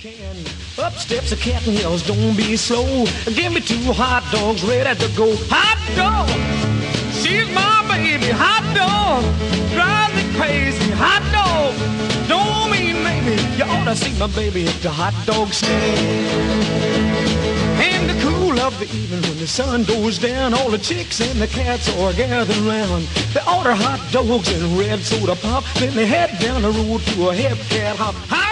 Up steps a cat and yells, don't be slow. Give me 2 hot dogs ready to go. Hot dog, she's my baby. Hot dog, drives me crazy. Hot dog, don't mean maybe. You ought to see my baby at the hot dog stand. In the cool of the evening when the sun goes down, all the chicks and the cats are gathered round. They order hot dogs and red soda pop, then they head down the road to a hip cat hop.